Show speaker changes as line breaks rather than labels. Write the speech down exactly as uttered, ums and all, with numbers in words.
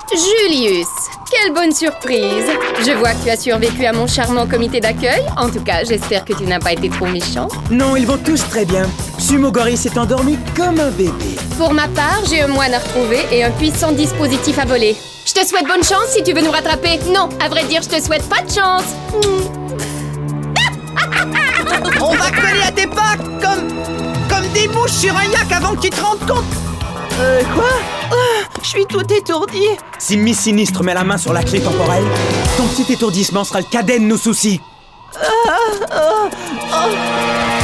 Julius, quelle bonne surprise! Je vois que tu as survécu à mon charmant comité d'accueil. En tout cas, j'espère que tu n'as pas été trop méchant.
Non, ils vont tous très bien. Sumogori s'est endormi comme un bébé.
Pour ma part, j'ai un moine à retrouver et un puissant dispositif à voler. Je te souhaite bonne chance si tu veux nous rattraper. Non, à vrai dire, je te souhaite pas de chance.
On va coller à tes pas comme... comme des mouches sur un yak avant que tu te rendes compte.
Euh, quoi?
Ah, je suis tout étourdi.
Si Miss Sinistre met la main sur la clé temporelle, ton petit étourdissement sera le cadet de nos soucis.
Ah, ah, ah.